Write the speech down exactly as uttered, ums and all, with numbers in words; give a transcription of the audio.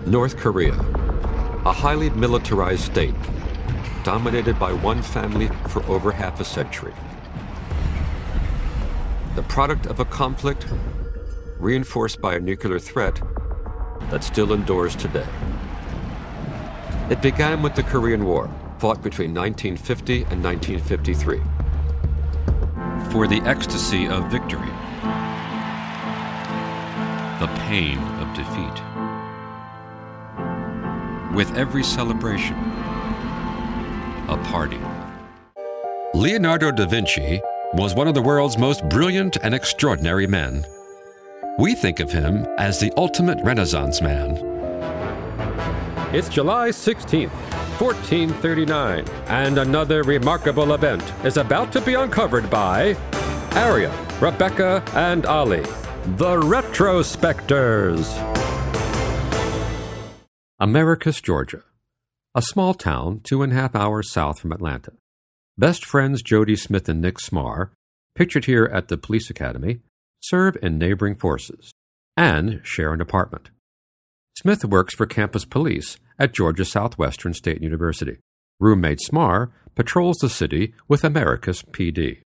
North Korea, a highly militarized state, dominated by one family for over half a century. The product of a conflict reinforced by a nuclear threat that still endures today. It began with the Korean War, fought between nineteen fifty and nineteen fifty-three. For the ecstasy of victory, the pain of defeat. With every celebration, a party. Leonardo da Vinci was one of the world's most brilliant and extraordinary men. We think of him as the ultimate Renaissance man. It's July sixteenth, fourteen thirty-nine, and another remarkable event is about to be uncovered by Arya, Rebecca, and Ali, the Retrospectors. Americus, Georgia, a small town two and a half hours south from Atlanta. Best friends Jody Smith and Nick Smar, pictured here at the police academy, serve in neighboring forces and share an apartment. Smith works for campus police at Georgia Southwestern State University. Roommate Smar patrols the city with Americus P D.